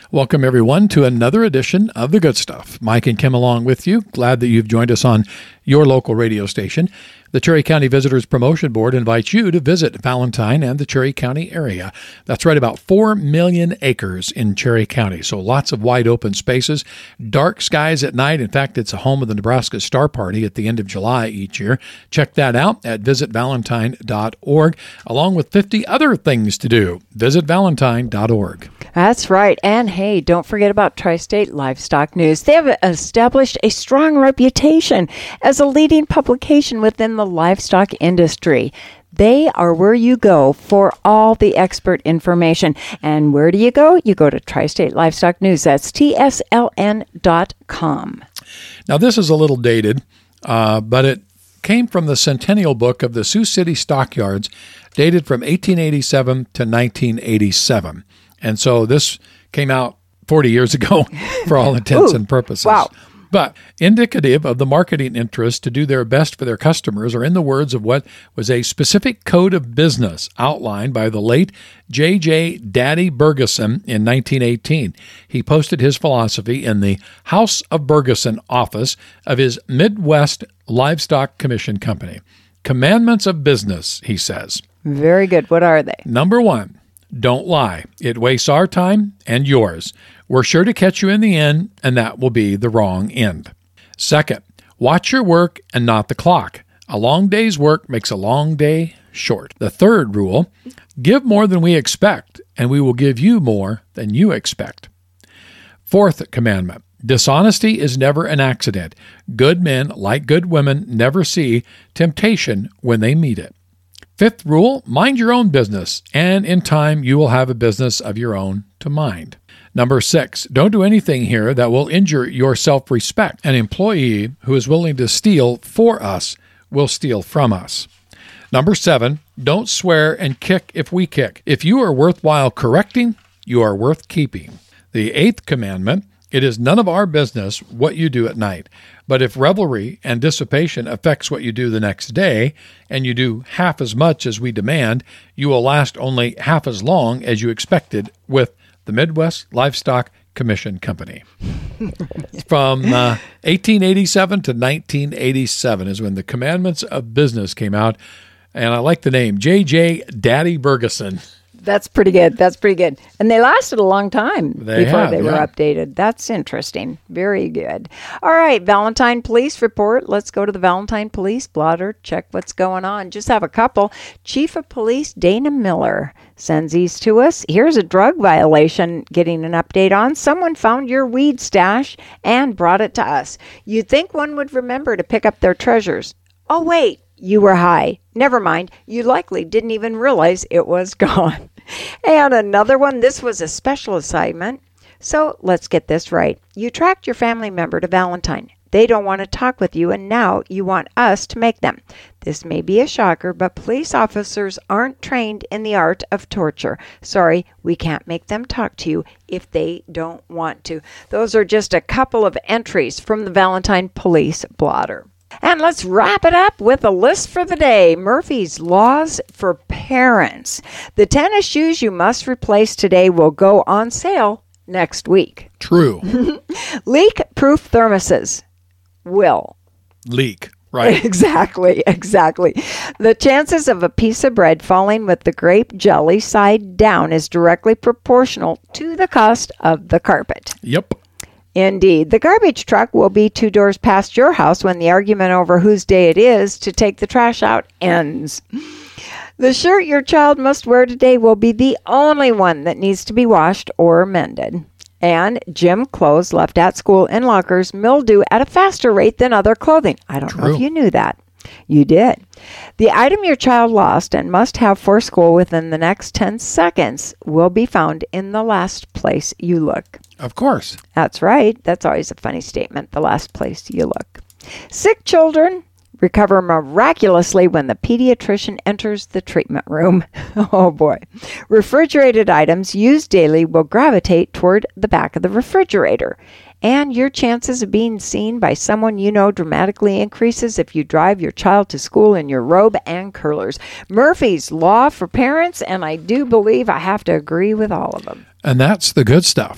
Welcome, everyone, to another edition of The Good Stuff. Mike and Kim along with you. Glad that you've joined us on your local radio station. The Cherry County Visitors Promotion Board invites you to visit Valentine and the Cherry County area. That's right, about 4 million acres in Cherry County, so lots of wide open spaces, dark skies at night. In fact, it's a home of the Nebraska Star Party at the end of July each year. Check that out at visitvalentine.org, along with 50 other things to do. Visitvalentine.org. That's right. And hey, don't forget about Tri-State Livestock News. They have established a strong reputation as a leading publication within the livestock industry. They are where you go for all the expert information. And where do you go? You go to Tri-State Livestock News. That's TSLN.com. Now, this is a little dated, but it came from the Centennial Book of the Sioux City Stockyards, dated from 1887 to 1987. And so this came out 40 years ago for all intents and purposes. Wow. But indicative of the marketing interest to do their best for their customers are in the words of what was a specific code of business outlined by the late J.J. Daddy Bergeson in 1918. He posted his philosophy in the House of Bergeson office of his Midwest Livestock Commission Company. Commandments of business, he says. Very good. What are they? Number 1. Don't lie. It wastes our time and yours. We're sure to catch you in the end, and that will be the wrong end. Second, watch your work and not the clock. A long day's work makes a long day short. The third rule, give more than we expect, and we will give you more than you expect. Fourth commandment, dishonesty is never an accident. Good men, like good women, never see temptation when they meet it. Fifth rule, mind your own business, and in time you will have a business of your own to mind. Number 6, don't do anything here that will injure your self-respect. An employee who is willing to steal for us will steal from us. Number 7, don't swear and kick if we kick. If you are worthwhile correcting, you are worth keeping. The 8th commandment, it is none of our business what you do at night. But if revelry and dissipation affects what you do the next day, and you do half as much as we demand, you will last only half as long as you expected with the Midwest Livestock Commission Company. From 1887 to 1987 is when the Commandments of Business came out, and I like the name, J.J. Daddy Bergeson. That's pretty good. That's pretty good. And they lasted a long time before they were updated. That's interesting. Very good. All right, Valentine Police Report. Let's go to the Valentine Police Blotter, check what's going on. Just have a couple. Chief of Police Dana Miller sends these to us. Here's a drug violation getting an update on. Someone found your weed stash and brought it to us. You'd think one would remember to pick up their treasures. Oh, wait. You were high. Never mind. You likely didn't even realize it was gone. And another one, this was a special assignment. So let's get this right. You tracked your family member to Valentine. They don't want to talk with you, and now you want us to make them. This may be a shocker, but police officers aren't trained in the art of torture. Sorry, we can't make them talk to you if they don't want to. Those are just a couple of entries from the Valentine Police Blotter. And let's wrap it up with a list for the day. Murphy's Laws for Parents. The tennis shoes you must replace today will go on sale next week. True. Leak-proof thermoses will leak. Right. Exactly. The chances of a piece of bread falling with the grape jelly side down is directly proportional to the cost of the carpet. Yep. Indeed. The garbage truck will be 2 doors past your house when the argument over whose day it is to take the trash out ends. The shirt your child must wear today will be the only one that needs to be washed or mended. And gym clothes left at school in lockers mildew at a faster rate than other clothing. I don't know if you knew that. You did. The item your child lost and must have for school within the next 10 seconds will be found in the last place you look. Of course. That's right. That's always a funny statement, the last place you look. Sick children recover miraculously when the pediatrician enters the treatment room. Oh boy. Refrigerated items used daily will gravitate toward the back of the refrigerator. And your chances of being seen by someone you know dramatically increases if you drive your child to school in your robe and curlers. Murphy's Law for Parents, and I do believe I have to agree with all of them. And that's the good stuff.